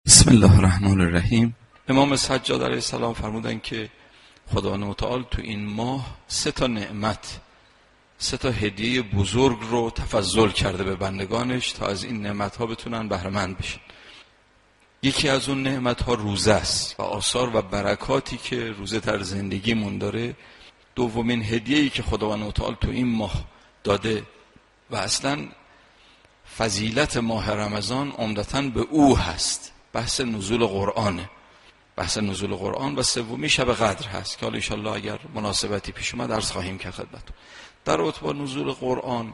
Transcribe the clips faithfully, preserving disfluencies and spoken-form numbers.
بسم الله الرحمن الرحیم. امام سجاد علیه السلام فرمودن که خداوند متعال تو این ماه سه تا نعمت، سه تا هدیه بزرگ رو تفضل کرده به بندگانش تا از این نعمت ها بتونن بهره مند بشن. یکی از اون نعمت ها روزه است و آثار و برکاتی که روزه در زندگیمون داره. دومین هدیه‌ای که خداوند متعال تو این ماه داده و اصلا فضیلت ماه رمضان عمدتاً به او هست، بحث نزول قرآنه، بحث نزول قرآن. و سومی شب قدر هست که حالا ان شاءالله اگر مناسبتی پیش اومد عرض خواهیم کرد خدمتتون. در رابطه با نزول قرآن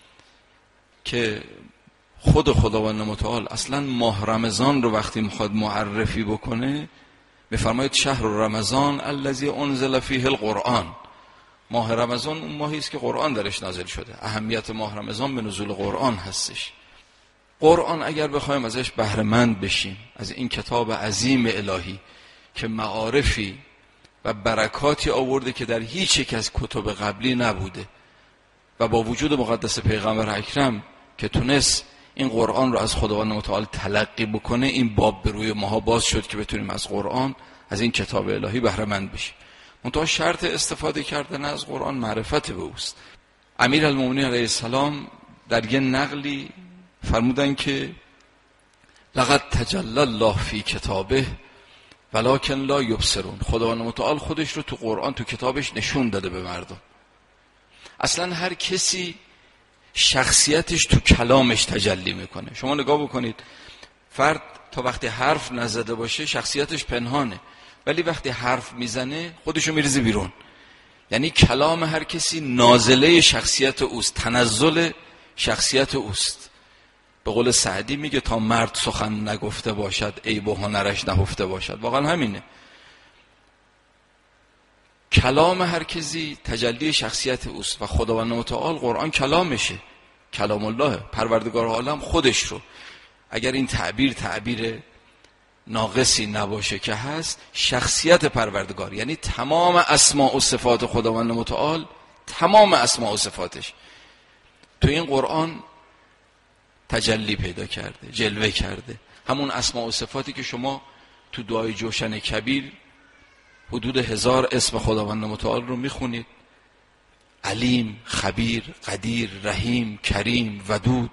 که خود خداوند متعال اصلا ماه رمضان رو وقتی میخواد معرفی بکنه میفرماید شهر رمضان الذی انزل فیه القرآن. ماه رمضان اون ماهی است که قرآن درش نازل شده. اهمیت ماه رمضان به نزول قرآن هستش. قرآن اگر بخوایم ازش بهره مند بشیم، از این کتاب عظیم الهی که معارفی و برکاتی آورده که در هیچ یک از کتب قبلی نبوده و با وجود مقدس پیغمبر اکرم که تونست این قرآن رو از خداوند متعال تلقی بکنه، این باب به روی ماها باز شد که بتونیم از قرآن، از این کتاب الهی بهره مند بشیم. منتها شرط استفاده کردن از قرآن معرفت به اوست. امیرالمومنین علیه السلام در یه نقلی فرمودن که لقد تجلی الله فی کتابه ولکن لا یبصرون. خداوند متعال خودش رو تو قرآن، تو کتابش نشون داده به مردم. اصلا هر کسی شخصیتش تو کلامش تجلی میکنه. شما نگاه بکنید، فرد تا وقتی حرف نزده باشه شخصیتش پنهانه، ولی وقتی حرف میزنه خودشو میریزه بیرون. یعنی کلام هر کسی نازله شخصیت اوست، تنزل شخصیت اوست. به قول سعدی میگه تا مرد سخن نگفته باشد عیب و هنرش نهفته باشد. واقعا همینه. کلام هر کسی تجلی شخصیت اوست و خداوند متعال قرآن کلامشه، کلام الله، پروردگار عالم خودش رو. اگر این تعبیر تعبیر ناقصی نباشه که هست، شخصیت پروردگار، یعنی تمام اسماء و صفات خداوند متعال، تمام اسماء و صفاتش تو این قرآن تجلی پیدا کرده، جلوه کرده. همون اسماء و صفاتی که شما تو دعای جوشن کبیر حدود هزار اسم خداوند متعال رو میخونید، علیم، خبیر، قدیر، رحیم، کریم، ودود،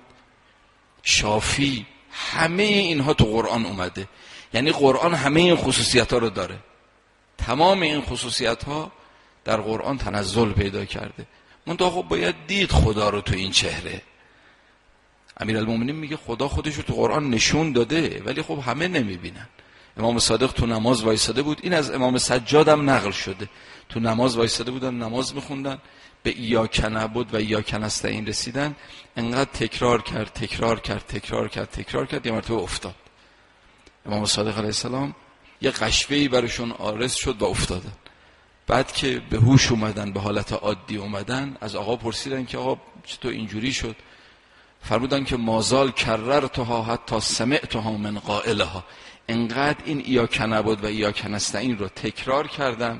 شافی، همه اینها تو قرآن اومده. یعنی قرآن همه این خصوصیت ها رو داره. تمام این خصوصیت ها در قرآن تنزل پیدا کرده. منتها خب باید دید خدا رو تو این چهره. امیرالمومنین میگه خدا خودش رو تو قرآن نشون داده، ولی خب همه نمیبینن. امام صادق تو نماز وایساده بود، این از امام سجاد هم نقل شده. تو نماز وایساده بودن، نماز میخوندن، به ایاک نعبد و ایاک نستعین رسیدن، انقدر تکرار کرد تکرار کرد تکرار کرد تکرار کرد یه مرتبه افتاد. امام صادق علیه السلام یه قشوه‌ای برشون عارض شد و افتادن. بعد که به هوش اومدن، به حالت عادی اومدن، از آقا پرسیدن که آقا چطور اینجوری شد؟ فرمودن که مازال کررتها حتی سمعتها من قائلها. انقدر این ایاک نعبد و ایاک نستعین رو تکرار کردم،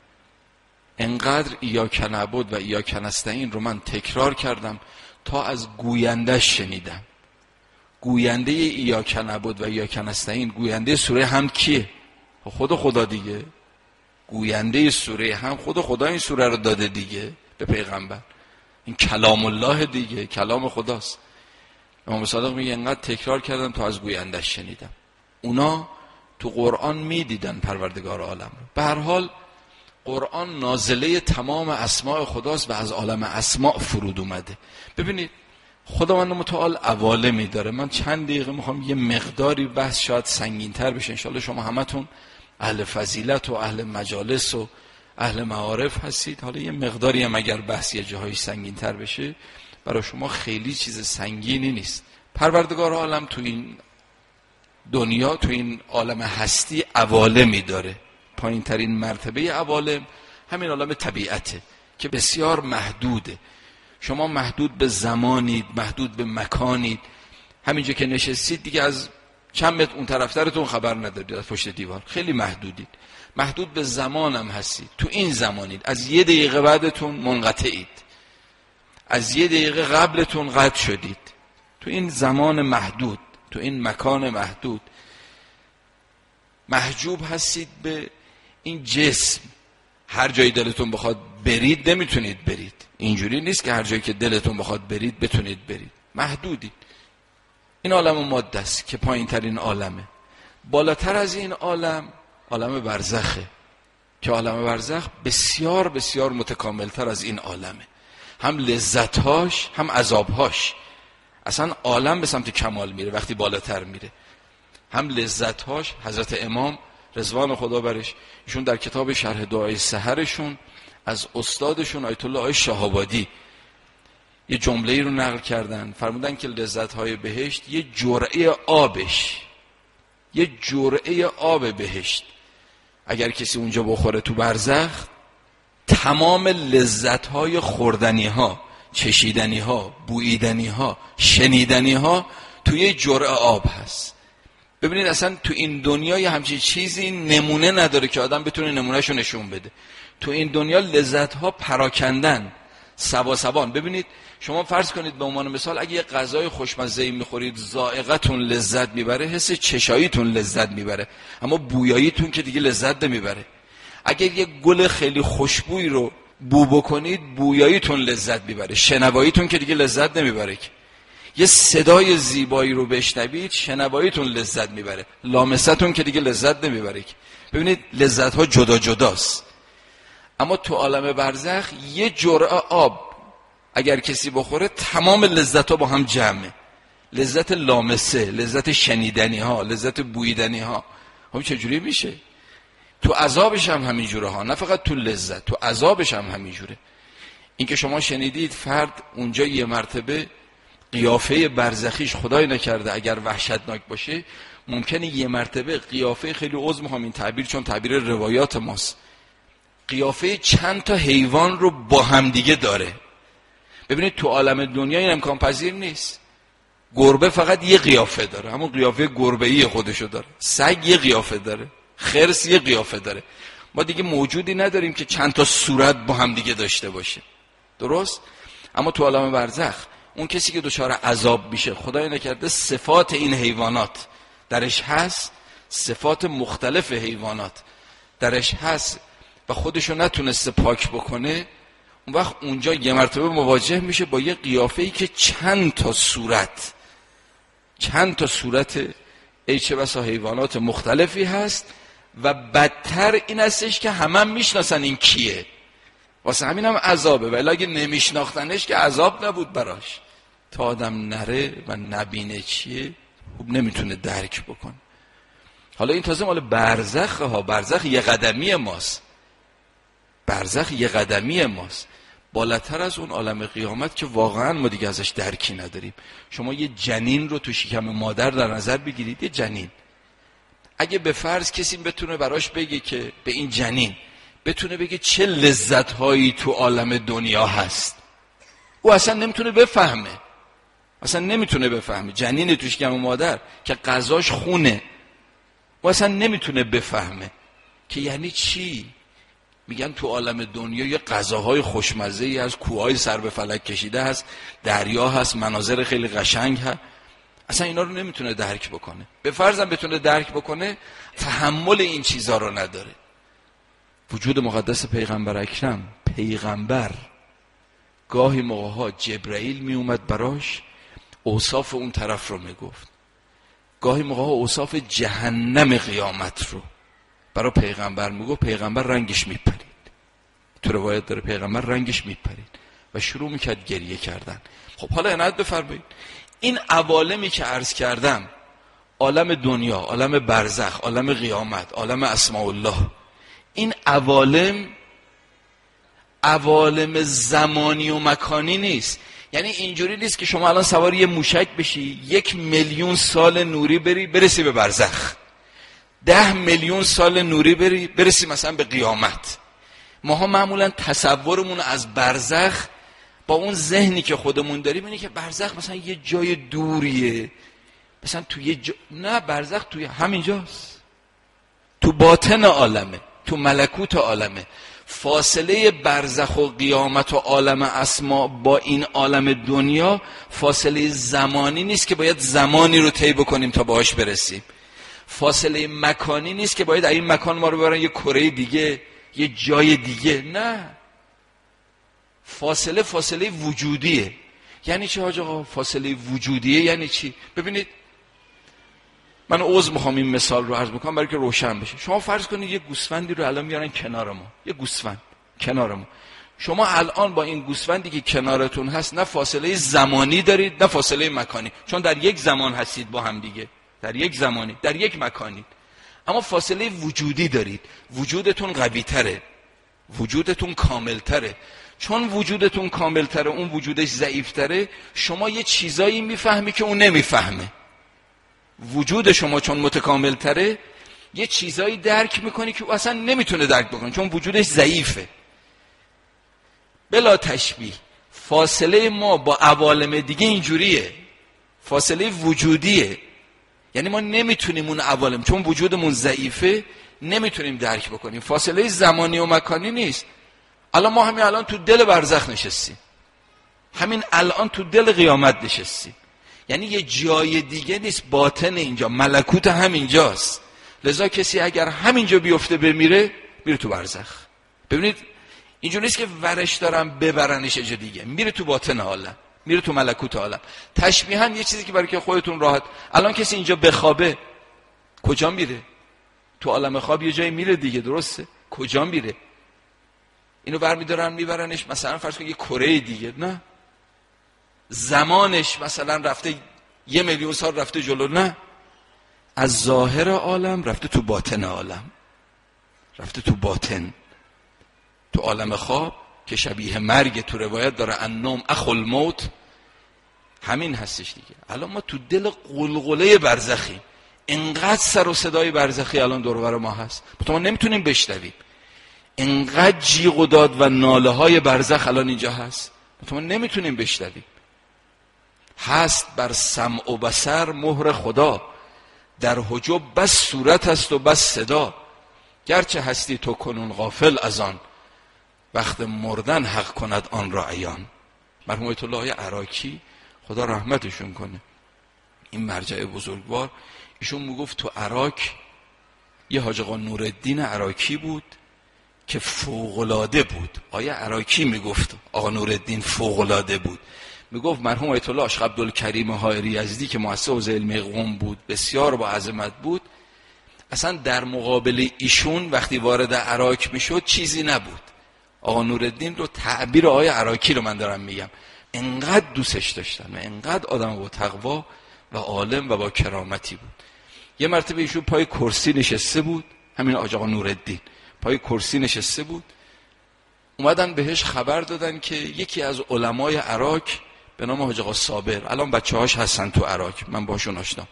انقدر ایاک نعبد و ایاک نستعین رو من تکرار کردم تا از گویندش شنیدم. گوینده ایاک نعبد و ایاک نستعین، گوینده سوره حمد کیه؟ خود خدا دیگه. گوینده سوره حمد خود خدا این سوره رو داده دیگه به پیغمبر. این کلام الله دیگه، کلام خداست. امام صادق میگه انقدر تکرار کردم تا از گویندش شنیدم. اونا تو قرآن میدیدن پروردگار عالم رو. به هر حال قرآن نازله تمام اسماء خداست و از عالم اسماء فرود اومده. ببینید خداوند متعال عوالمی داره. من چند دقیقه میخوام یه مقداری بحث شاید سنگین‌تر بشه. انشالله شما همتون اهل فضیلت و اهل مجالس و اهل معارف هستید. حالا یه مقداری هم اگر بحث یه جاهایی سنگین‌تر بشه برای شما خیلی چیز سنگینی نیست. پروردگار عالم تو این دنیا، تو این عالم هستی عوالمی داره. پایین ترین مرتبه عوالم همین عالم طبیعته که بسیار محدوده. شما محدود به زمانید، محدود به مکانید. همینجا که نشستید دیگه از چند متر اون طرفترتون خبر ندارید، از پشت دیوار خیلی محدودید. محدود به زمان هم هستید. تو این زمانید، از یه دقیقه بعدتون منقطعید، از یه دقیقه قبلتون قطع شدید. تو این زمان محدود، تو این مکان محدود. محجوب هستید به این جسم. هر جایی دلتون بخواد برید نمیتونید برید. اینجوری نیست که هر جایی که دلتون بخواد برید بتونید برید. محدودید. این عالم ماده است که پایین ترین عالمه. بالاتر از این عالم عالم برزخه که عالم برزخ بسیار بسیار متکاملتر از این عالمه. هم لذتهاش هم عذابهاش. اصلا عالم به سمت کمال میره وقتی بالاتر میره. هم لذتهاش. حضرت امام رضوان خدا برش ایشون در کتاب شرح دعای سحرشون از استادشون آیت الله آقای شهابادی یه جمله‌ای رو نقل کردن. فرمودن که لذت‌های بهشت یه جرعه آبش، یه جرعه آب بهشت اگر کسی اونجا بخوره تو برزخ، تمام لذت‌های خوردنی‌ها، چشیدنی‌ها، بوییدنی‌ها، شنیدنی‌ها توی یه جرعه آب هست. ببینید اصلا تو این دنیا یه همچین چیزی نمونه نداره که آدم بتونه نمونهشو نشون بده. تو این دنیا لذت‌ها پراکندن سواسوان. ببینید شما فرض کنید به عنوان مثال اگه یه غذای خوشمزه‌ای میخورید ذائقتون لذت میبره، حس چشاییتون لذت میبره، اما بویاییتون که دیگه لذت نمیبره. اگه یه گل خیلی خوشبویی رو بو بکنید بویاییتون لذت میبره، شنواییتون که دیگه لذت نمیبره. یه صدای زیبایی رو بشنوید شنواییتون لذت میبره، لامستون که دیگه لذت نمیبره. ببینید لذت ها جدا جداست. اما تو عالم برزخ یه جرعه آب اگر کسی بخوره تمام لذت ها با هم جمعه. لذت لامسه، لذت شنیدنی ها، لذت بویدنی ها. خب چجوری میشه؟ تو عذابش هم همین جوره ها، نه فقط تو لذت، تو عذابش هم همین جوره. این که شما شنیدید فرد اونجا یه مرتبه قیافه برزخیش خدای نکرده اگر وحشتناک باشه، ممکنه یه مرتبه قیافه خیلی عظم هم این تعبیر چون تعبیر روایات ماست، قیافه چند تا حیوان رو با هم دیگه داره. ببینید تو عالم دنیا این امکان پذیر نیست. گربه فقط یه قیافه داره، همون قیافه گربه‌ای خودشو داره. سگ یه قیافه داره، خرس یه قیافه داره. ما دیگه موجودی نداریم که چند تا صورت با هم دیگه داشته باشه. درست؟ اما تو عالم برزخ اون کسی که دچار عذاب میشه خدای نکرده صفات این حیوانات درش هست، صفات مختلف حیوانات درش هست و خودشو نتونسته پاک بکنه، اون وقت اونجا یه مرتبه مواجه میشه با یه قیافه‌ای که چند تا صورت چند تا صورت ای چه بسا حیوانات مختلفی هست. و بدتر این هستش که همه هم میشناسن این کیه، واسه همین هم عذابه. ولی اگه نمیشناختنش که عذاب نبود براش. تا آدم نره و نبینه چیه خوب نمیتونه درک بکنه. حالا این تازه مال برزخ ها. برزخ یه قدمی ماست. برزخ یه قدمی ماست بالاتر از اون عالم قیامت که واقعا ما دیگه ازش درکی نداریم. شما یه جنین رو تو شکم مادر در نظر بگیرید. یه جنین اگه به فرض کسی بتونه براش بگه که به این جنین بتونه بگه چه لذت هایی تو عالم دنیا هست، او اصلا نمیتونه بفهمه. اصلا نمیتونه بفهمه. جنین تو شکم مادر که غذاش خونه، او اصلا نمیتونه بفهمه که یعنی چی. میگن تو عالم دنیا یه غذاهای خوشمزه‌ای هست، کوههای سر به فلک کشیده هست، دریا هست، مناظر خیلی قشنگ هست. اصلا اینا رو نمیتونه درک بکنه. به فرضم بتونه درک بکنه تحمل این چیزا رو نداره. وجود مقدس پیغمبر اکرم، پیغمبر گاهی موقعها جبرائیل می اومد براش اوصاف اون طرف رو میگفت، گاهی موقعها اوصاف جهنم قیامت رو برای پیغمبر میگفت. پیغمبر رنگش میپرید. تو روایت داره پیغمبر رنگش میپرید و شروع میکرد گریه کردن. خب حالا عنایت بفرمایید این عوالمی که عرض کردم، عالم دنیا، عالم برزخ، عالم قیامت، عالم اسماء الله، این عوالم عوالم زمانی و مکانی نیست. یعنی اینجوری نیست که شما الان سوار یه موشک بشی یک میلیون سال نوری بری برسی به برزخ، ده میلیون سال نوری بری برسی مثلا به قیامت. ماها معمولا تصورمون از برزخ با اون ذهنی که خودمون داریم اینه که برزخ مثلا یه جای دوریه، مثلا توی یه جا... نه، برزخ توی همینجاست، تو باطن عالمه، تو ملکوت عالمه. فاصله برزخ و قیامت و عالم اسما با این عالم دنیا فاصله زمانی نیست که باید زمانی رو طی بکنیم تا باهاش برسیم. فاصله مکانی نیست که باید این مکان ما رو ببرن یه کره دیگه، یه جای دیگه. نه، فاصله فاصله وجودیه. یعنی چی حاج آقا فاصله وجودیه؟ یعنی چی؟ ببینید من عذر میخوام این مثال رو عرض میکنم برای که روشن بشه. شما فرض کنید یه گوسفندی رو الان میارن کنار ما، یه گوسفند کنار ما. شما الان با این گوسفندی که کنارتون هست نه فاصله زمانی دارید نه فاصله مکانی، چون در یک زمان هستید با هم دیگه، در یک زمانی، در یک مکانی، اما فاصله وجودی دارید. وجودتون قوی تره، وجودتون کامل تره. چون وجودتون کامل تره، اون وجودش ضعیف تره، شما یه چیزایی میفهمی که اون نمیفهمه. وجود شما چون متکامل تره یه چیزایی درک میکنی که او اصلا نمیتونه درک بکنه، چون وجودش ضعیفه. بلا تشبیه فاصله ما با عوالم دیگه اینجوریه، فاصله وجودیه. یعنی ما نمیتونیم اون عوالم، چون وجودمون ضعیفه، نمیتونیم درک بکنیم. فاصله زمانی و مکانی نیست. الان ما همین الان تو دل برزخ نشستیم، همین الان تو دل قیامت نشستیم، یعنی یه جای دیگه نیست، باطن اینجا، ملکوت همینجاست. لذا کسی اگر همینجا بیفته بمیره، میره تو برزخ. ببینید اینجوری نیست که ورش دارن ببرنش جا دیگه، میره تو باطن عالم، میره تو ملکوت عالم. تشبیها یه چیزی که برای که خودتون راحت، الان کسی اینجا بخوابه کجا میره؟ تو عالم خواب یه جایی میره دیگه، درسته؟ کجا میره؟ اینو برمیدارن میبرنش مثلا فرض کن یه کره دیگه، نه زمانش مثلا رفته یه میلیون سال رفته جلو، نه، از ظاهر عالم رفته تو باطن عالم، رفته تو باطن، تو عالم خواب که شبیه مرگ تو روایت داره، النوم اخو الموت، همین هستش دیگه. الان ما تو دل قلقله برزخی، انقدر سر و صدای برزخی الان دور و بر ما هست، ما نمیتونیم بشنویم. انقدر جیغ و داد و ناله های برزخ الان اینجا هست، ما نمیتونیم بشنویم. هست بر سمع و بصر مهر خدا، در حجب بس صورت است و بس صدا. گرچه هستی تو کنون غافل از آن، وقت مردن حق کند آن را عیان. مرحوم آیت الله عراقی خدا رحمتشون کنه، این مرجع بزرگوار، ایشون میگفت تو عراق یه حاج آقا نورالدین عراقی بود که فوق‌العاده بود. آیا عراقی میگفت آقا نورالدین فوق‌العاده بود. میگفت مرحوم آیت الله عاشق عبدالکریم حائری یزدی که مؤسس حوزه علمی قم بود، بسیار با عظمت بود، اصلا در مقابل ایشون وقتی وارد عراق میشد چیزی نبود. آقا نورالدین رو، تعبیر آقای عراقی رو من دارم میگم، انقدر دوستش داشتن و انقدر آدم با تقوا و عالم و با کرامتی بود. یه مرتبه ایشون پای کرسی نشسته بود، همین آقا نورالدین پای کرسی نشسته بود، اومدن بهش خبر دادن که یکی از علمای عراق به نام حاج آقا صابر، الان بچه‌هاش هستن تو عراق، من باشون آشنام،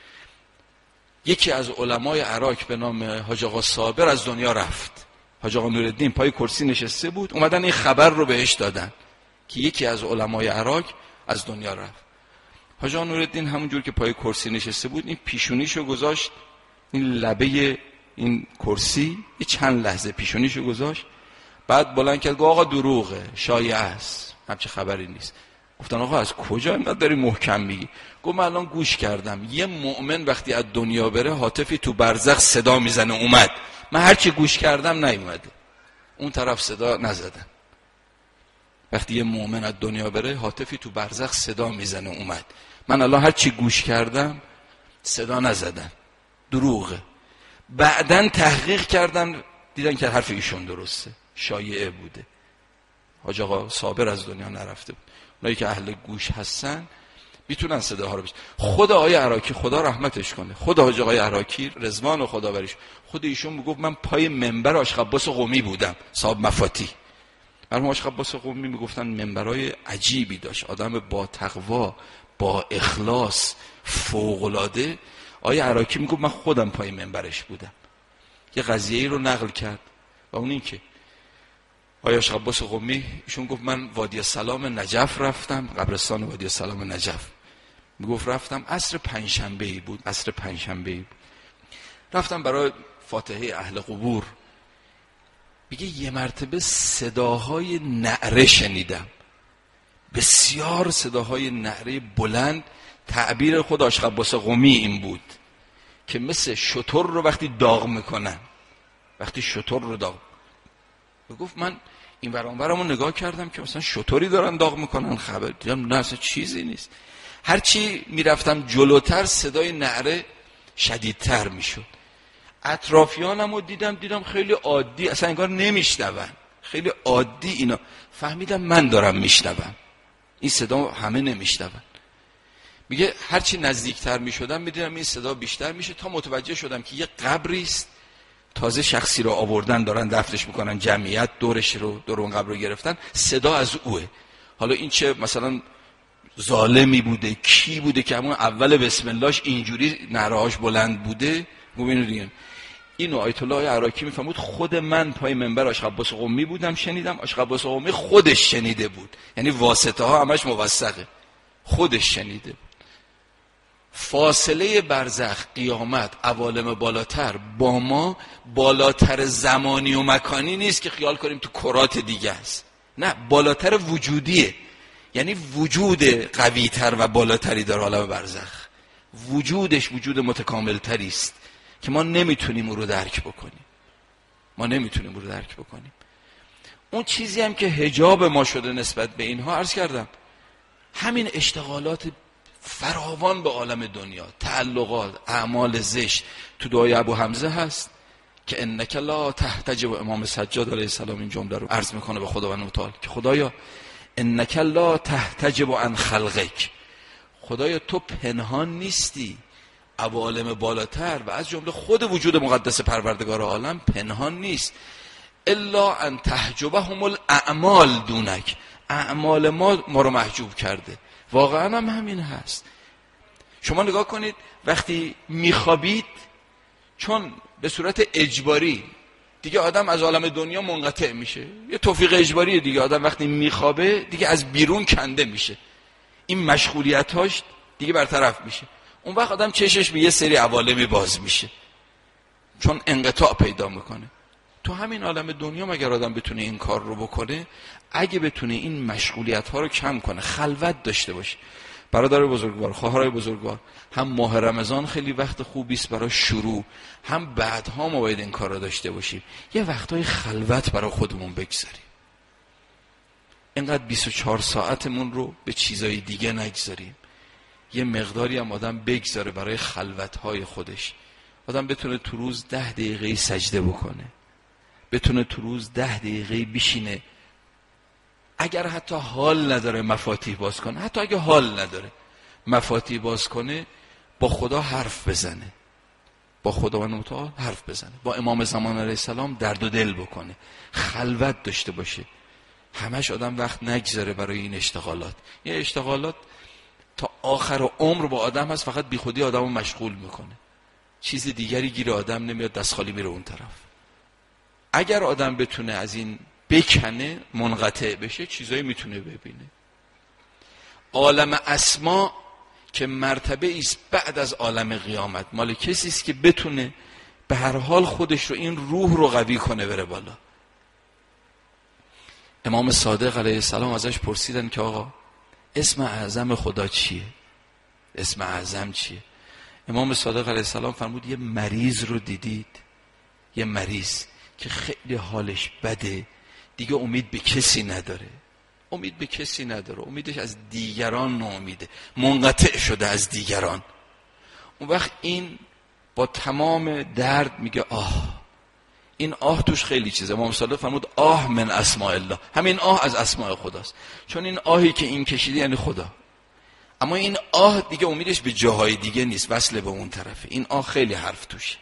یکی از علمای عراق به نام حاج آقا صابر از دنیا رفت. حاج آقا نورالدین پای کرسی نشسته بود، اومدن این خبر رو بهش دادن که یکی از علمای عراق از دنیا رفت. حاج آقا نورالدین همونجور که پای کرسی نشسته بود، این پیشونیشو گذاشت این لبه این کرسی، یه چند لحظه پیشونیشو گذاشت، بعد بلند کرد گفت آقا دروغه، شایعه است، همچه خبری نیست. گفتن آقا از کجا اینقدر داری محکم میگی؟ گفت من الان گوش کردم یه مؤمن وقتی از دنیا بره هاتفی تو برزخ صدا میزنه اومد، من هرچی گوش کردم نیومده، اون طرف صدا نزدن. وقتی یه مؤمن از دنیا بره هاتفی تو برزخ صدا میزنه اومد، من الان هرچی گوش کردم صدا نزدن، دروغه. بعدن تحقیق کردن دیدن که حرف ایشون درسته، شایعه بوده، حاج آقا صابر از دنیا نرفته بود. اونایی که اهل گوش هستن میتونن صداها رو بشنون. خود آقای عراقی خدا رحمتش کنه، خود حاج آقای عراقی رضوان و خدا بریش، خود ایشون میگفت من پای منبر عاشق عباس قمی بودم، صاحب مفاتی. مرحوم عاشق عباس قمی میگفتن منبرای عجیبی داشت، آدم با تقوا، با اخلاص، فوق العاده. آقای عراقی میگفت من خودم پای منبرش بودم. یه قضیه‌ای رو نقل کرد و اون این که آقای عاشق عباس قمی ایشون گفت من وادی سلام نجف رفتم، قبرستان وادی سلام نجف، میگفت رفتم عصر پنجشنبه‌ای بود، عصر پنجشنبه‌ای بود، رفتم برای فاتحه اهل قبور. میگه یه مرتبه صداهای نعره شنیدم، بسیار صداهای نعره بلند. تعبیر خود عاشق عباس قمی این بود که مثل شتر رو وقتی داغ میکنن، وقتی شتر رو داغ گفت من این برانورمو نگاه کردم که مثلا شتری دارن داغ میکنن، خبر دیدم نه اصلا چیزی نیست. هرچی میرفتم جلوتر صدای نعره شدیدتر میشد. اطرافیانم رو دیدم دیدم خیلی عادی، اصلا انگار نمیشنون، خیلی عادی اینا. فهمیدم من دارم میشنوم، این صدا همه نمیشنون. میگه هرچی نزدیکتر میشدم میدیدم این صدا بیشتر میشه تا متوجه شدم که یه قبری است، تازه شخصی رو آوردن دارن دفنش میکنن، جمعیت دورش رو دور اون قبر رو گرفتن، صدا از اوه. حالا این چه مثلا ظالمی بوده، کی بوده که همون اول بسم اللهش اینجوری نعرهاش بلند بوده. ببینید دیگه اینو آیت الله عراقی میفهمود. خود من پای منبر آشق عباس قمی بودم شنیدم، آشق عباس قمی خودش شنیده بود، یعنی واسطه ها همش موثقه، خودش شنیده بود. فاصله برزخ، قیامت، عوالم بالاتر با ما بالاتر زمانی و مکانی نیست که خیال کنیم تو کرات دیگه است، نه، بالاتر وجودیه. یعنی وجود قویتر و بالاتری در عالم برزخ، وجودش وجود متکاملتری است که ما نمیتونیم او رو درک بکنیم، ما نمیتونیم او رو درک بکنیم. اون چیزی هم که حجاب ما شده نسبت به اینها، عرض کردم همین اشتغالات فراوان به عالم دنیا، تعلقات، اعمال زشت. تو دعای ابو حمزه هست که انک لا تحتجب، امام سجاد علیه السلام این جمله رو عرض میکنه به خداوند متعال که خدایا انک لا تحتجب عن خلقک، خدایا تو پنهان نیستی، عوالم بالاتر و از جمله خود وجود مقدس پروردگار عالم پنهان نیست. الا ان تحجبهم الاعمال دونک، اعمال ما ما رو محجوب کرده. واقعا هم همین هست. شما نگاه کنید وقتی میخوابید، چون به صورت اجباری دیگه آدم از عالم دنیا منقطع میشه، یه توفیق اجباریه دیگه، آدم وقتی میخوابه دیگه از بیرون کنده میشه، این مشغولیتاش دیگه برطرف میشه. اون وقت آدم چشش به یه سری عوالمی باز میشه، چون انقطاع پیدا میکنه. تو همین عالم دنیا مگر آدم بتونه این کار رو بکنه؟ اگه بتونه این مشغولیت ها رو کم کنه، خلوت داشته باشه. برادر بزرگوار، خواهرای بزرگوار، هم ماه رمضان خیلی وقت خوبی است برای شروع، هم بعدها ما باید این کار رو داشته باشیم، یه وقتای خلوت برای خودمون بگذاریم. اینقدر بیست و چهار ساعتمون رو به چیزای دیگه نگذاریم. یه مقداری هم آدم بگذاره برای خلوتهای خودش. آدم بتونه تو روز ده دقیقه سجده بکنه، بتونه تو روز ده دقیقه بشینه، اگر حتی حال نداره مفاتیح باز کنه، حتی اگه حال نداره مفاتیح باز کنه، با خدا حرف بزنه، با خداوند متعال حرف بزنه، با امام زمان علیه السلام درد و دل بکنه، خلوت داشته باشه. همش آدم وقت نگذاره برای این اشتغالات. این اشتغالات تا آخر عمر با آدم هست، فقط بی خودی آدمو مشغول میکنه، چیز دیگری گیر آدم نمیاد، دست خالی میره اون طرف. اگر آدم بتونه از این بکنه، منقطع بشه، چیزایی میتونه ببینه. عالم اسما که مرتبه است بعد از عالم قیامت، مال کسی است که بتونه به هر حال خودش رو، این روح رو قوی کنه بره بالا. امام صادق علیه السلام ازش پرسیدن که آقا اسم اعظم خدا چیه؟ اسم اعظم چیه؟ امام صادق علیه السلام فرمود یه مریض رو دیدید، یه مریض که خیلی حالش بده، دیگه امید به کسی نداره، امید به کسی نداره، امیدش از دیگران ناامیده، منقطع شده از دیگران. اون وقت این با تمام درد میگه آه. این آه توش خیلی چیزه. امام صادق فرمود آه من اسماء الله، همین آه از اسماء خداست، چون این آهی که این کشیده یعنی خدا. اما این آه دیگه امیدش به جاهای دیگه نیست، وصل به اون طرفه. این آه خیلی حرف توشه.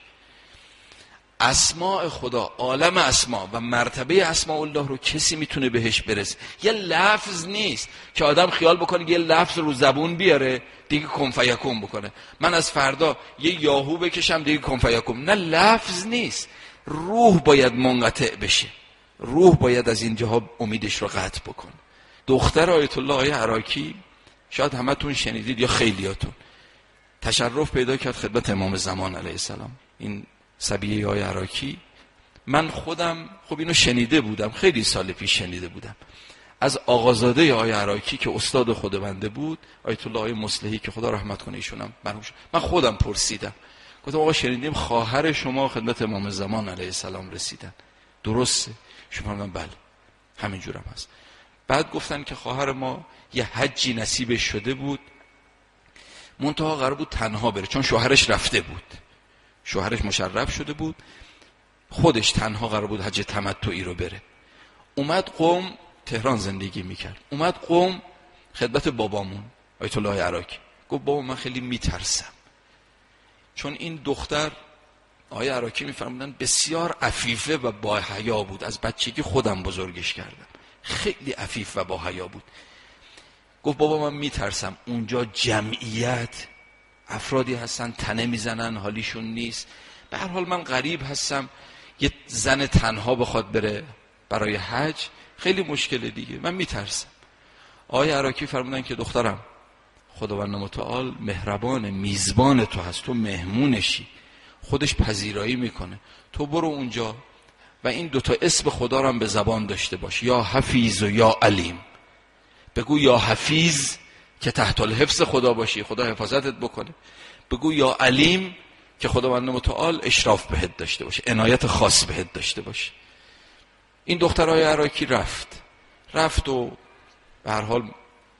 اسماء خدا، عالم اسماء و مرتبه اسماء الله رو کسی میتونه بهش برسه. یه لفظ نیست که آدم خیال بکنه یه لفظ رو زبون بیاره دیگه کن فیکون بکنه. من از فردا یه یاهو بکشم دیگه کن فیکون. نه، لفظ نیست، روح باید منقطع بشه، روح باید از اینجاها امیدش رو قطع بکنه. دختر آیت الله عراقی، شاید همتون شنیدید یا خیلیاتون، تشرف پیدا کرد خدمت امام زمان علیه السلام. این صبیه آیه عراقی، من خودم خب اینو شنیده بودم، خیلی سال پیش شنیده بودم از آقازاده آیه عراقی که استاد خود بنده بود، آیت الله مصلحی که خدا رحمت کنه ایشونم مرحوم شد. من خودم پرسیدم، گفتم آقا شنیدیم خواهر شما خدمت امام زمان علیه السلام رسیدن، درسته؟ شما من بله همینجورم هست. بعد گفتن که خواهر ما یه حجی نصیبش شده بود، منتها قرار بود تنها بره چون شوهرش رفته بود، شوهرش مشرف شده بود، خودش تنها قرار بود حج تمتعی رو بره. اومد قم، تهران زندگی میکرد، اومد قم خدمت بابامون آیت الله عراقی، گفت بابا من خیلی میترسم چون این دختر آقای عراقی میفرمودن بسیار عفیفه و با حیا بود، از بچگی خودم بزرگش کردم، خیلی عفیف و با حیا بود. گفت بابا من میترسم اونجا جمعیت افرادی هستن تنه میزنن حالیشون نیست، به هر حال من غریب هستم، یه زن تنها بخواد بره برای حج خیلی مشکله دیگه، من میترسم. آقای عراقی فرمودن که دخترم خداوند متعال مهربان، میزبان تو هست، تو مهمونشی، خودش پذیرایی میکنه، تو برو اونجا و این دوتا اسم خدا رو هم به زبان داشته باش، یا حفیظ و یا علیم. بگو یا حفیظ که تحت الحفظ خدا باشی، خدا حفاظتت بکنه، بگو یا علیم که خداوند متعال اشراف بهت داشته باشه، عنایت خاص بهت داشته باشه. این دخترای عراقی رفت رفت و به هر حال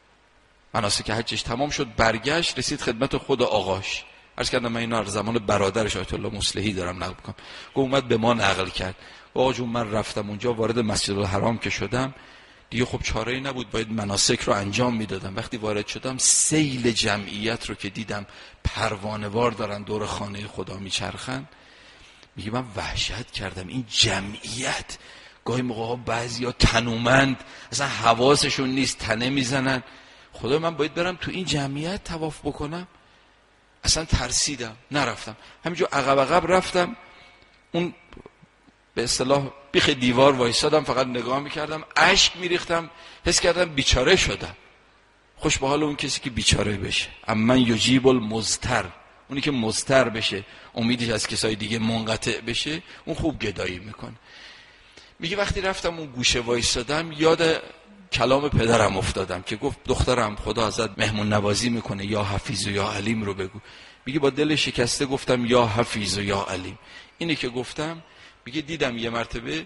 مناسک حجش تمام شد، برگشت رسید خدمت خود آقاش. عرض کردم من اینا زمان برادرش آیت الله مصلحی دارم نقل میکنم. گفت اومد به ما نقل کرد، آقا جون من رفتم اونجا، وارد مسجد الحرام که شدم دیگه خب چاره‌ای نبود، باید مناسک رو انجام میدادم. وقتی وارد شدم سیل جمعیت رو که دیدم پروانه‌وار دارن دور خانه خدا میچرخن، میگه من وحشت کردم. این جمعیت گاهی موقع‌ها بعضیا تنومند اصلا حواسشون نیست تنه میزنن، خدا من باید برم تو این جمعیت طواف بکنم؟ اصلا ترسیدم نرفتم، همینجور عقب عقب رفتم، اون به اصطلاح بیخ دیوار وایسادم، فقط نگاه میکردم، اشک میریختم، حس کردم بیچاره شدم. خوش به حال اون کسی که بیچاره بشه. امن یجیب المضطر، اونی که مضطر بشه امیدش از کسای دیگه منقطع بشه، اون خوب گدایی میکنه. میگه وقتی رفتم اون گوشه وایسادم یاد کلام پدرم افتادم که گفت دخترم خدا ازت مهمون نوازی میکنه، یا حفیظ و یا علیم رو بگو. میگه با دل شکسته گفتم یا حفیظ و یا علیم. اینی که گفتم، میگه دیدم یه مرتبه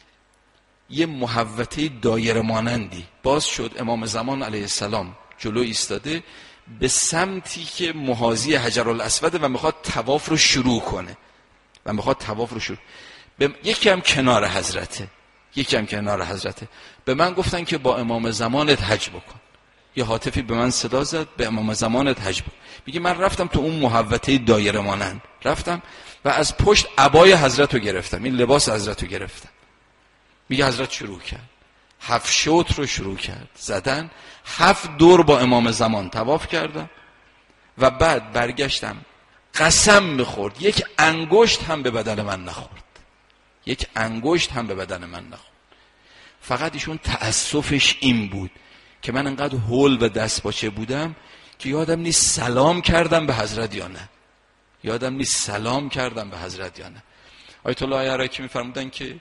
یه محوطه دایره مانندی باز شد، امام زمان علیه السلام جلو ایستاده به سمتی که محاذی حجر الاسود و میخواد طواف رو شروع کنه و میخواد طواف رو شروع به یکی هم کنار حضرته یکی هم کنار حضرته به من گفتن که با امام زمانت حج بکن. یه هاتفی به من صدا زد به امام زمانت حج بکن. میگه من رفتم تو اون محوطه دایره مانند، رفتم و از پشت عبای حضرت رو گرفتم، این لباس حضرت رو گرفتم. میگه حضرت شروع کرد هفت شوط رو شروع کرد زدن، هفت دور با امام زمان طواف کردم و بعد برگشتم. قسم میخورد یک انگشت هم به بدن من نخورد، یک انگشت هم به بدن من نخورد. فقط ایشون تأسفش این بود که من انقدر هول و دست باچه بودم که یادم نیست سلام کردم به حضرت یا نه، یادم نیست سلام کردم به حضرت یا نه. آیت الله عراقی میفرمودن که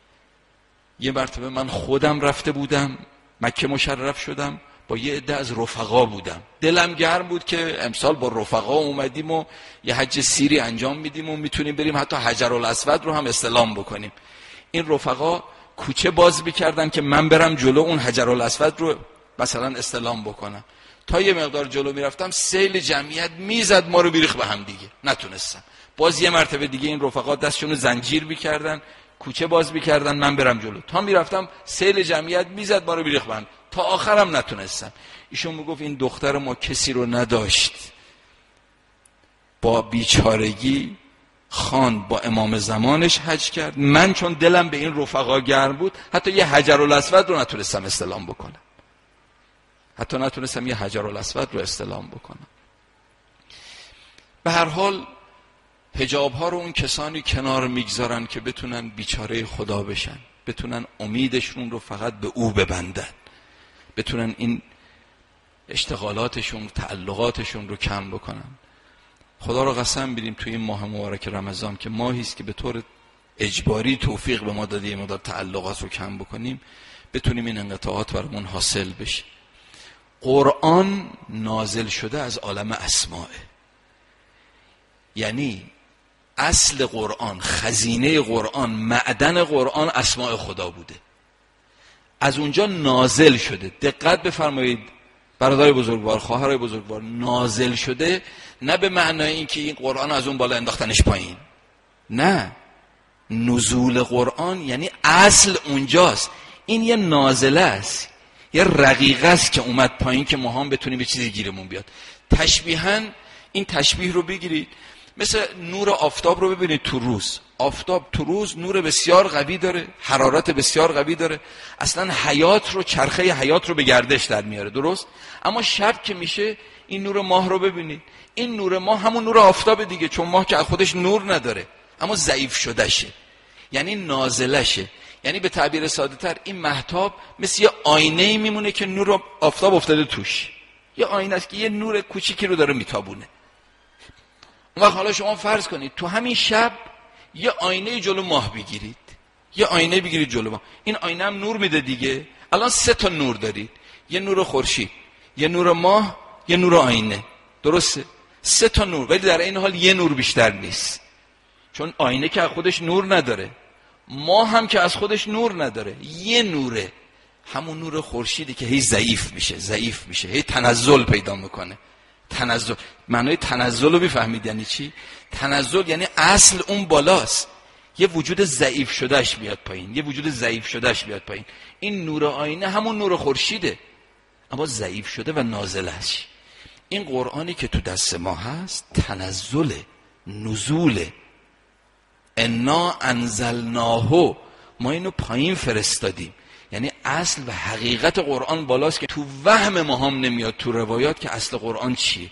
یه مرتبه من خودم رفته بودم مکه مشرف شدم، با یه عده از رفقا بودم، دلم گرم بود که امسال با رفقا اومدیم و یه حج سیری انجام میدیم و میتونیم بریم حتی حجر الاسود رو هم استلام بکنیم. این رفقا کوچه باز میکردن که من برم جلو اون حجر الاسود رو مثلا استلام بکنم. تا یه مقدار جلو میرفتم سیل جمعیت میزد ما رو بیریخ به هم دیگه، نتونستم. باز یه مرتبه دیگه این رفقا دستشون رو زنجیر میکردن، کوچه باز میکردن من برم جلو، تا میرفتم سیل جمعیت میزد ما رو بیریخ به هم، تا آخرم نتونستم. ایشون میگفت این دختر ما کسی رو نداشت، با بیچارگی خان با امام زمانش حج کرد. من چون دلم به این رفقا گرم بود حتی یه حجر الاسود رو نتونستم استلام بکنم، حتی نتونستم یه حجر الاسود رو استلام بکنم. به هر حال حجاب ها رو اون کسانی کنار میگذارن که بتونن بیچاره خدا بشن، بتونن امیدشون رو فقط به او ببندن، بتونن این اشتغالاتشون تعلقاتشون رو کم بکنن. خدا رو قسم بدیم توی این ماه مبارک رمضان که ماهی است که به طور اجباری توفیق به ما داده یه مقدار تعلقات رو کم بکنیم، بتونیم این انقطاعات برامون حاصل بشه. قرآن نازل شده از عالم اسماء، یعنی اصل قرآن، خزینه قرآن، معدن قرآن اسماء خدا بوده. از اونجا نازل شده. دقت بفرمایید برادرای بزرگوار، خواهرای بزرگوار، نازل شده نه به معنای اینکه این قرآن از اون بالا انداختنش پایین. نه، نزول قرآن یعنی اصل اونجاست. این یه نازله است، یه رقیقه است که اومد پایین که ما هم بتونیم به چیزی گیرمون بیاد. تشبیهاً این تشبیه رو بگیرید، مثل نور آفتاب رو ببینید تو روز. آفتاب تو روز نور بسیار قوی داره، حرارت بسیار قوی داره، اصلا حیات رو، چرخه حیات رو به گردش در میاره، درست؟ اما شب که میشه این نور ماه رو ببینید، این نور ماه همون نور آفتاب دیگه، چون ماه که خودش نور نداره اما ضعیف شده شه، یعنی نازله شه. یعنی به تعبیر ساده تر این مهتاب مثل یه آینه میمونه که نور آفتاب افتاده توش، یه آینه است که یه نور کوچیکی رو داره میتابونه. اون وقت حالا شما فرض کنید تو همین شب یه آینه جلو ماه بگیرید، یه آینه بگیرید جلو ماه، این آینه هم نور میده دیگه. الان سه تا نور دارید، یه نور خورشید، یه نور ماه، یه نور آینه، درسته؟ سه تا نور، ولی در این حال یه نور بیشتر نیست، چون آینه که از خودش نور نداره، ماه هم که از خودش نور نداره، یه نوره، همون نور خورشیدی که هی ضعیف میشه ضعیف میشه هی تنزل پیدا میکنه. تنزل، معنای تنزل رو بفهمید یعنی چی؟ تنزل یعنی اصل اون بالاست، یه وجود ضعیف شدهش بیاد پایین، یه وجود ضعیف شدهش بیاد پایین. این نور آینه همون نور خورشیده اما ضعیف شده و نازلش. این قرآنی که تو دست ما هست تنزل، نزول، انا انزلناه، ما اینو پایین فرستادیم. یعنی اصل و حقیقت قرآن بالاست که تو وهم ما هم نمیاد تو روایات که اصل قرآن چیه،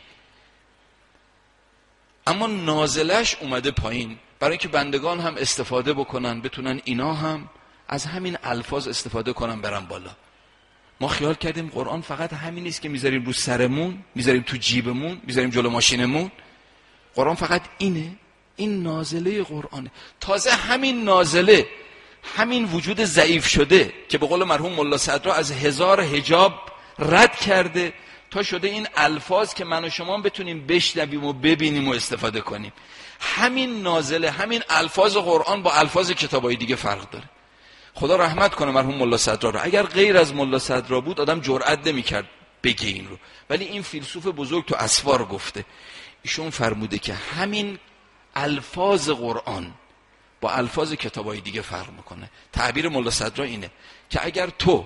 اما نازلش اومده پایین برای اینکه بندگان هم استفاده بکنن، بتونن اینا هم از همین الفاظ استفاده کنن برن بالا. ما خیال کردیم قرآن فقط همین نیست که میذاریم رو سرمون، میذاریم تو جیبمون، میذاریم جلو ماشینمون. قرآن فقط اینه؟ این نازله قرآنه. تازه همین نازله، همین وجود ضعیف شده که به قول مرحوم ملا صدرا از هزار حجاب رد کرده تا شده این الفاظ که من و شما بتونیم بشنویم و ببینیم و استفاده کنیم. همین نازله، همین الفاظ قرآن با الفاظ کتابای دیگه فرق داره. خدا رحمت کنه مرحوم ملا صدرا رو. اگر غیر از ملا صدرا بود آدم جرئت نمی‌کرد بگه این رو، ولی این فیلسوف بزرگ تو اسفار گفته. ایشون فرموده که همین الفاظ قرآن با الفاظ کتابای دیگه فرق میکنه. تعبیر ملا صدرا اینه که اگر تو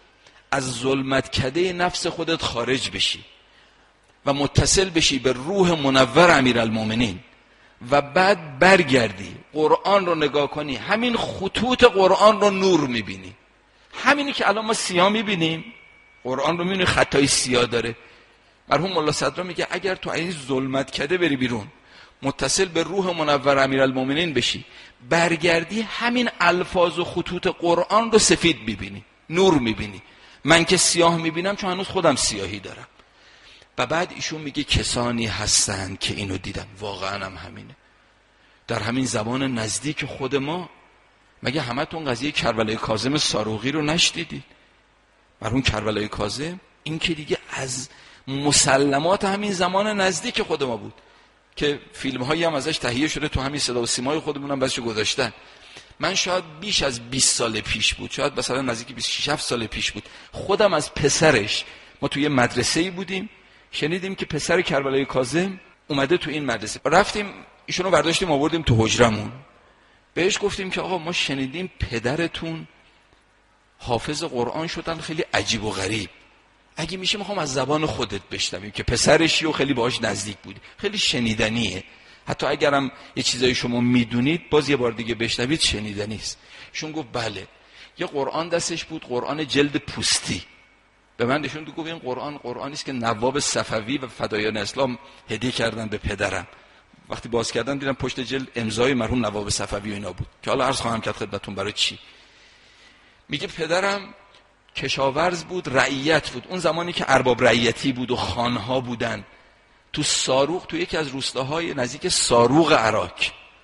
از ظلمت کده نفس خودت خارج بشی و متصل بشی به روح منور امیرالمومنین و بعد برگردی قرآن رو نگاه کنی، همین خطوط قرآن رو نور میبینی. همینی که الان ما سیاه میبینیم، قرآن رو میبینی خطای سیاه داره. مرحوم ملا صدرا میگه اگر تو این ظلمت کده بری بیرون، متصل به روح منور امیرالمومنین بشی، برگردی، همین الفاظ و خطوط قرآن رو سفید میبینی، نور میبینی. من که سیاه میبینم چون هنوز خودم سیاهی دارم. و بعد ایشون میگه کسانی هستند که اینو دیدن. واقعا هم همینه. در همین زمان نزدیک خود ما، مگه همتون قضیه کربلای کاظم ساروغی رو نشدیدید؟ مرحوم کربلای کاظم این که دیگه از مسلمات همین زمان نزدیک خود ما بود که فیلم هایی هم ازش تهیه شده، تو همین صدا و سیمای خودمون هم بسشو گذاشتن. من شاید بیش از بیست سال پیش بود، شاید مثلا نزدیک بیست و شش سال پیش بود، خودم از پسرش، ما توی مدرسه‌ای بودیم، شنیدیم که پسر کربلای کاظم اومده تو این مدرسه. رفتیم ایشونو برداشتیم آوردیم تو حجرمون، بهش گفتیم که آقا ما شنیدیم پدرتون حافظ قرآن شدن، خیلی عجیب و غریب، اگه میشه میخوام از زبان خودت بشنویم که پسرشی و خیلی باهاش نزدیک بودی، خیلی شنیدنیه، حتی اگرم یه چیزایی شما میدونید باز یه بار دیگه بشنوید شنیدنی است. ایشون گفت بله. یه قرآن دستش بود، قرآن جلد پوستی. به من نشون داد، گفت این قرآن قرآنی است که نواب صفوی و فدایان اسلام هدیه کردن به پدرم. وقتی باز کردن دیدم پشت جلد امضای مرحوم نواب صفوی و اینا بود که حالا عرض خواهم کرد خدمتتون برای چی. میگه پدرم کشاورز بود، رعیت بود، اون زمانی که ارباب رعیتی بود و خانها بودن، تو ساروغ، تو یکی از روستاهای نزدیک ساروغ عراق.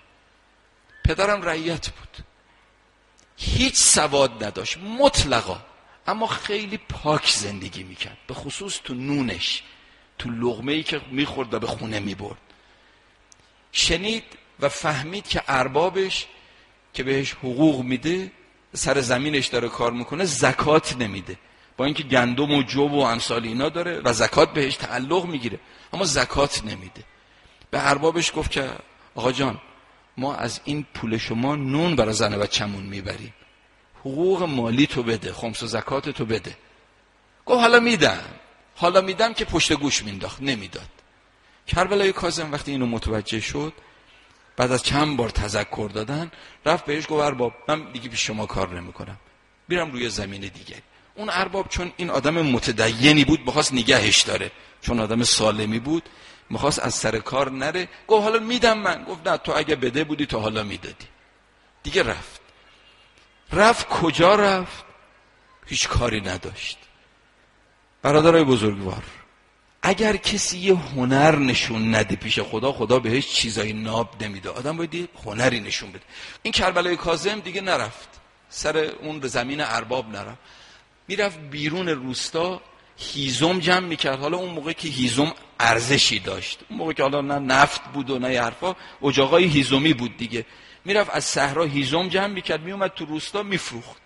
پدرم رعیت بود، هیچ سواد نداشت مطلقا، اما خیلی پاک زندگی میکرد، به خصوص تو نونش، تو لقمه‌ای که میخورد و به خونه میبرد. شنید و فهمید که اربابش که بهش حقوق میده، سر زمینش داره کار میکنه، زکات نمیده، با اینکه گندم و جو و امثال اینا داره و زکات بهش تعلق میگیره، اما زکات نمیده. به اربابش گفت که آقا جان، ما از این پول شما نون برای زن و بچه‌مون میبریم، حقوق مالی تو بده، خمس و زکات تو بده. گفت حالا میدم، حالا میدم، که پشت گوش مینداخت، نمیداد. کربلای کاظم وقتی اینو متوجه شد، بعد از چند بار تذکر دادن، رفت بهش گفت ارباب، من دیگه پیش شما کار نمیکنم، میرم روی زمین دیگه. اون ارباب چون این آدم متدینی بود، میخواست نگهش داره، چون آدم سالمی بود، میخواست از سر کار نره. گفت حالا میدم من. گفت نه، تو اگه بده بودی تا حالا میدادی. دیگه رفت. رفت کجا رفت؟ هیچ کاری نداشت. برادرای بزرگوار، اگر کسی یه هنر نشون نده پیش خدا، خدا بهش چیزای ناب نمیده. آدم باید یه هنری نشون بده. این کربلای کاظم دیگه نرفت سر اون زمین ارباب، نرفت، میرفت بیرون روستا هیزم جمع میکرد. حالا اون موقع که هیزم ارزشی داشت، اون موقع که حالا نه نفت بود و نه حرفا، اجاقای هیزمی بود دیگه، میرفت از صحرا هیزم جمع میکرد، میومد تو روستا میفروخت،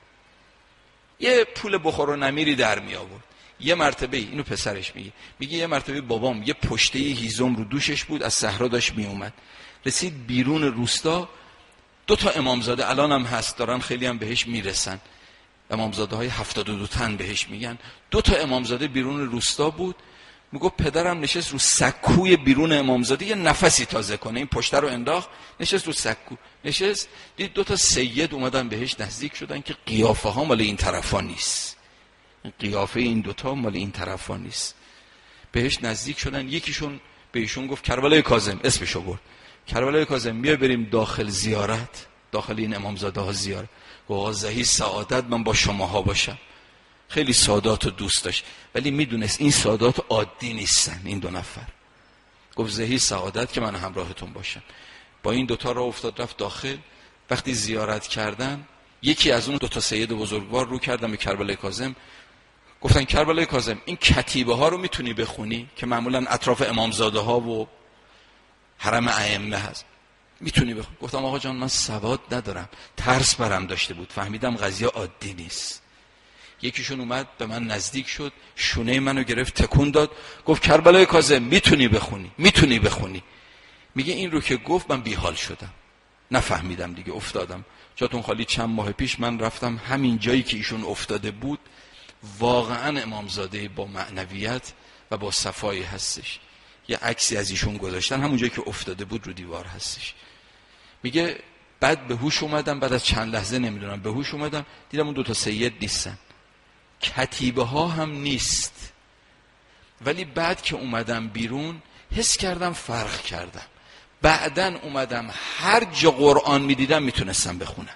یه پول بخور و نمیری در می آورد. یه مرتبه، اینو پسرش میگه، میگه یه مرتبه بابام یه پشته هیزم رو دوشش بود، از صحرا داشت میومد، رسید بیرون روستا، دو تا امامزاده الان هم هست، دارن خیلی هم بهش میرسن، امامزاده های هفتاد و دو تن بهش میگن. دو تا امامزاده بیرون روستا بود. میگه پدرم نشست رو سکوی بیرون امامزاده یه نفسی تازه کنه، این پشته رو انداخت، نشست رو سکو، نشست، دید دو تا سید اومدن بهش نزدیک شدن که قیافه ها مال این طرفا نیست، قیافه این دوتا مال این طرفا نیست. بهش نزدیک شدن، یکیشون بهشون گفت کربلای کاظم، اسمشو برد، کربلای کاظم بیا بریم داخل زیارت، داخل این امامزاده ها زیارت. گفت زهی سعادت، من با شماها باشم. خیلی سادات رو دوست داشت، ولی میدونست این سادات عادی نیستن این دو نفر. گفت زهی سعادت که من همراهتون باشم. با این دوتا را افتاد، رفت داخل. وقتی زیارت کردن، یکی از اون دوتا سید بزرگوار رو کردن به کربلای کاظم، گفتن کربلای کاظم، این کتیبه ها رو میتونی بخونی که معمولا اطراف امامزاده ها و حرم ائمه هست، میتونی بخونی؟ گفتم آقا جان، من سواد ندارم، ترس برم داشته بود، فهمیدم قضیه عادی نیست. یکیشون اومد به من نزدیک شد، شونه منو گرفت تکون داد، گفت کربلای کاظم میتونی بخونی، میتونی بخونی. میگه این رو که گفت من بیحال شدم، نفهمیدم دیگه، افتادم. جاتون خالی، چند ماه پیش من رفتم همین جایی که ایشون افتاده بود، واقعا امامزاده با معنویت و با صفایی هستش. یه عکسی از ایشون گذاشتن، همون جایی که افتاده بود رو دیوار هستش. میگه بعد به هوش اومدم، بعد از چند لحظه نمیدونم به هوش اومدم، دیدم اون دو تا سید نیستن، کتیبه ها هم نیست. ولی بعد که اومدم بیرون حس کردم فرق کردم. بعدن اومدم هر جا قرآن میدیدم میتونستم بخونم.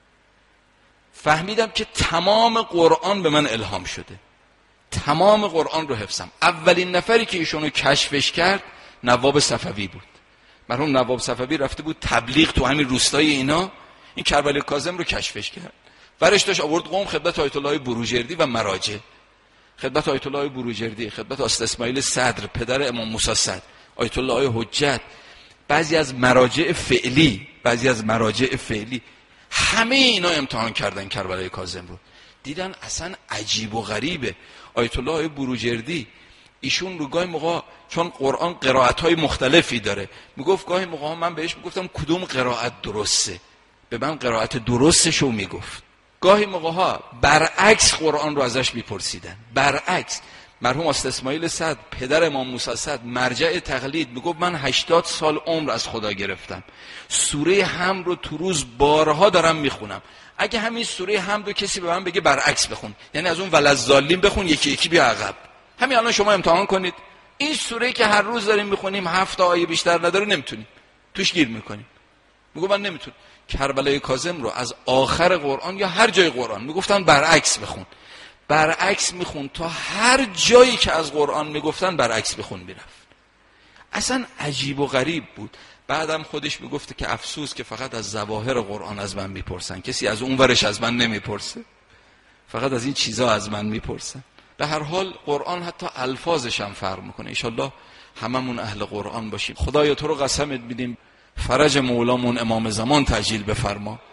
فهمیدم که تمام قرآن به من الهام شده، تمام قرآن رو حفظم. اولین نفری که ایشونو کشفش کرد نواب صفوی بود. مرحوم نواب صفوی رفته بود تبلیغ تو همین روستای اینا، این کربلای کاظم رو کشفش کرد، ورش داشت آورد قم خدمت آیت الله بروجردی و مراجع، خدمت آیت الله بروجردی، خدمت استاد اسماعیل صدر پدر امام موسی صدر، آیت الله حجت، بعضی از مراجع فعلی، بعضی از مراجع فعلی، همه اینا امتحان کردن کربلای کاظم رو. دیدن اصلا عجیب و غریبه. آیت الله بروجردی ایشون رو گاهی موقع، چون قرآن قرائت‌های مختلفی داره، میگفت گاهی موقع من بهش میگفتم کدوم قرائت درسته، به من قرائت درستشو میگفت. گاهی موقع ها برعکس قرآن رو ازش میپرسیدن، برعکس. مرحوم استاد اسماعیل صدر پدر امام موسی صدر مرجع تقلید میگفت من هشتاد سال عمر از خدا گرفتم، سوره حمد رو تو روز بارها دارم میخونم، اگه همین سوره حمد رو کسی به من بگه برعکس بخون، یعنی از اون ولضالین بخون یکی یکی بیا عقب، همین الان شما امتحان کنید این سوره که هر روز داریم میخونیم هفت آیه بیشتر نداره، نمیتونیم توش گیر میکنیم. میگه من نمیتونم. کربلای کاظم رو از آخر قرآن یا هر جای قرآن میگفتن برعکس بخون، برعکس میخون، تا هر جایی که از قرآن میگفتن برعکس بخون میرفت. اصلا عجیب و غریب بود. بعدم خودش میگفته که افسوس که فقط از ظواهر قرآن از من میپرسن، کسی از اون ورش از من نمیپرسه، فقط از این چیزا از من میپرسن. به هر حال قرآن حتی الفاظش هم فرق میکنه. ان شاءالله هممون اهل قرآن باشیم. خدایا تو رو قسمت میدیم فرج مولامون امام زمان تعجیل بفرما.